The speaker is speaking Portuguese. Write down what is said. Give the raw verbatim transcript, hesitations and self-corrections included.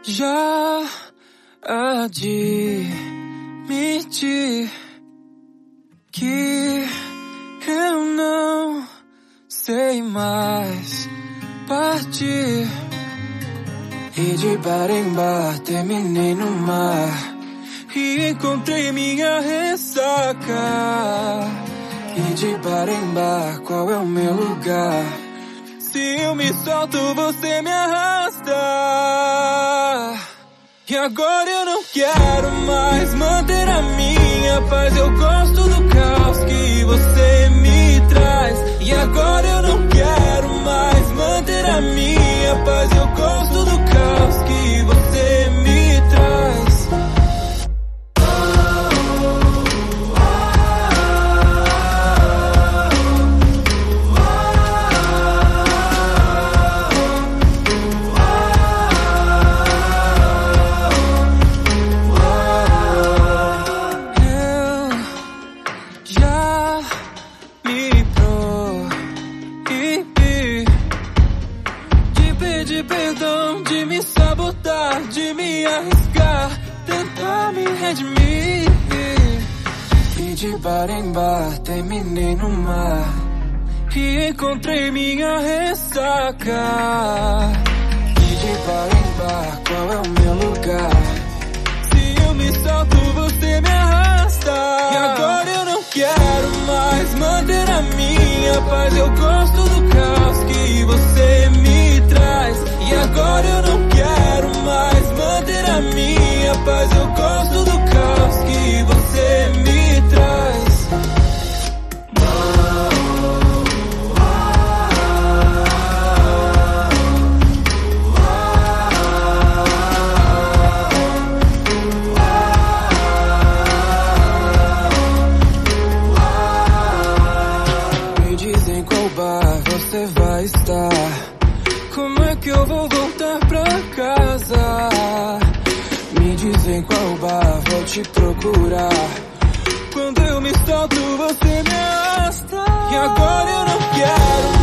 Já admiti que eu não sei mais partir. E de bar em bar terminei no mar e encontrei minha ressaca. E de bar em bar, qual é o meu lugar? Se eu me solto, você me arrasta. E agora eu não quero mais manter a minha paz. Eu gosto do caos que você me traz. E agora eu não quero mais manter a minha paz. Eu gosto do caos que você me traz. De perdão, de me sabotar, de me arriscar, tentar me redimir. E de bar em bar terminei no mar e encontrei minha ressaca. E de bar em bar, qual é o meu lugar? Se eu me solto, você me arrasta. E agora eu não quero mais manter a minha paz. Eu gosto do caos que você me traz. E agora eu não quero mais manter a minha paz. Eu gosto do caos que você me traz. Me dizem qual bar você vai estar. Como é que eu vou voltar pra casa? Me dizem qual bar vou te procurar. Quando eu me solto, você me arrasta. E agora eu não quero